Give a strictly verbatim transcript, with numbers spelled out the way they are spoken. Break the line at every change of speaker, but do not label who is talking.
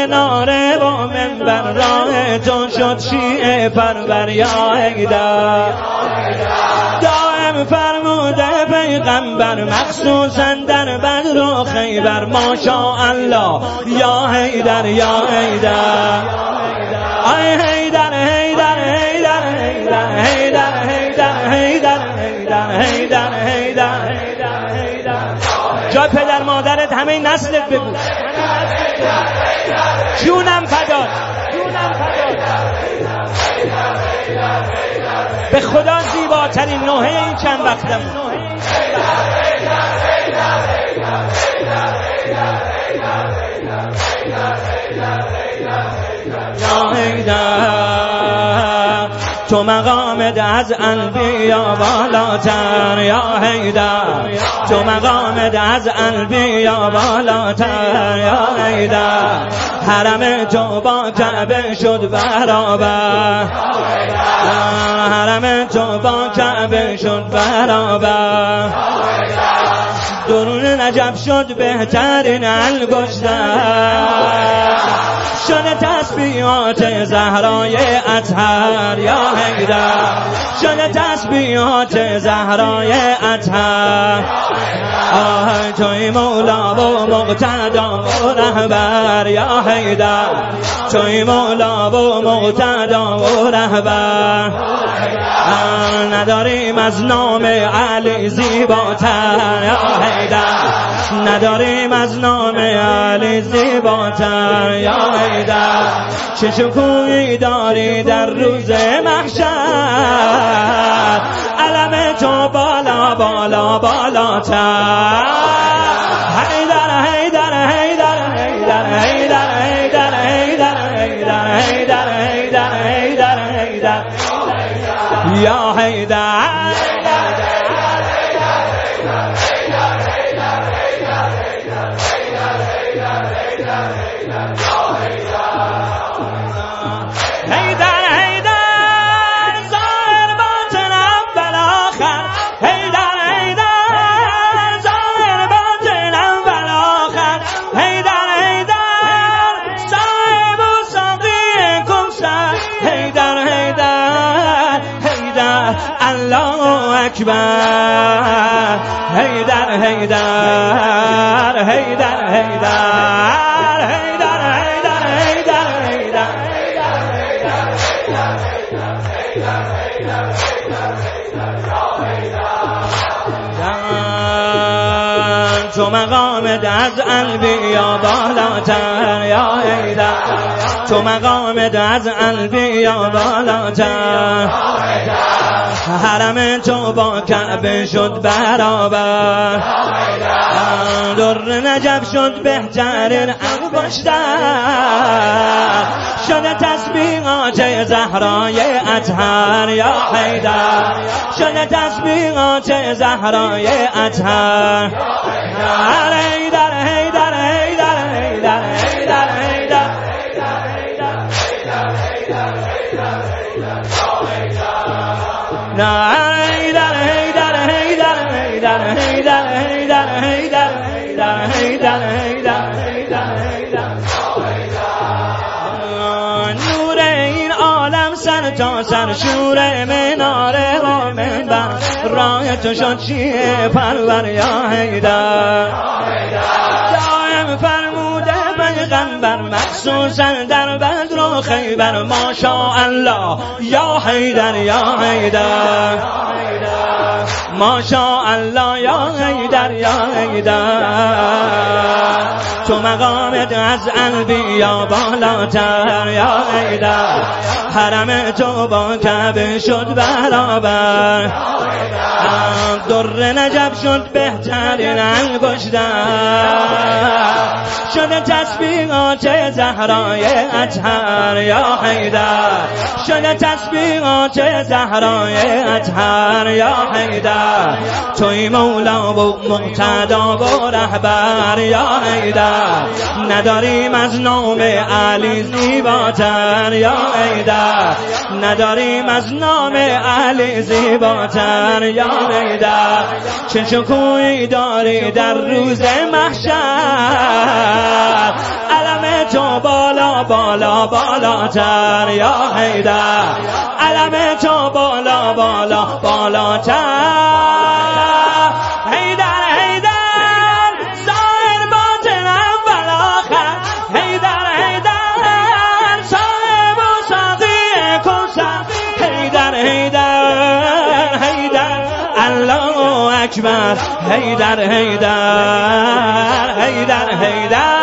مناره و منبر راه تو شد شیعه پرور یا حیدر. دائم فرموده پیغمبر مخصوصا در بدر و خیبر ماشاءالله یا حیدر یا حیدر. آی حیدر حیدر حیدر حیدر حیدر حیدر حیدر حیدر حیدر حیدر. جای پدر مادرت همه نسلت بگو جونم فدات جونم فدات. به خدا زیباترین نوحه این چند وقتم یا حیدر تو مقامت از انبیا بالاتر یا حیدر. تو مقامت از انبیا بالاتر یا حیدر. حرم تو با کعبه شد برابر. حرم تو با کعبه شد برابر. درون نجف شد بهترین انگشتر. شده تسبیحات زهرای اطهر یا حیدر. شده تسبیحات زهرای اطهر. آه توی مولا و مقتدا و رهبر یا حیدر. توی مولا و مقتدا و رهبر. نداریم از نام علی زیباتر یا حیدر. نداریم از نام علی زیباتر یا حیدر. چه شکوهی داری در روز محشر. علم تو بالا بالا بالاتر. حیدر حیدر حیدر حیدر حیدر حیدر حیدر حیدر حیدر حیدر حیدر حیدر یا حیدر. الله اکبر. حیدر حیدر حیدر حیدر حیدر حیدر حیدر حیدر. تو مقامت از انبیا بالاتر یا حیدر. تو مقامت از انبیا بالاتر. حرم تو با کعبه شد برابر. در نجف شد بهترین انگشتر. شده تسبیحات زهرای اطهر یا حیدر. شده تسبیحات زهرای اطهر. حیدر حیدر حیدر حیدر حیدر حیدر حیدر حیدر حیدر حیدر حیدر حیدر حیدر حیدر حیدر حیدر. نور این عالم سر تا سر شور مناره و منبر راه تو شد شیعه پرور یا حیدر. دائم فرموده پیغمبر مخصوصا در بدر و خیبر ماشاءالله یا حیدر یا حیدر. ماشاءالله یا حیدر یا حیدر. تو مقامت از انبیا بالاتر یا حیدر. حرم تو با کعبه شد برابر. در نجف شد بهترین انگشتر. شده تسبیحات زهرای اطهر یا حیدر. شده تسبیحات زهرای اطهر یا حیدر. توی مولا و مقتدا و رهبر یا حیدر. نداریم از نام علی زیباتر یا حیدر. نداریم از نام علی زیباتر یا حیدر. چه شکوهی داری در روز محشر. علم تو بالا بالا بالاتر یا حیدر علم تو بالا بالا بالاتر حیدر حیدر ظاهر باطن اول آخر حیدر حیدر صاحب و ساقی کوثر حیدر حیدر حیدر الله اکبر حیدر حیدر حیدر حیدر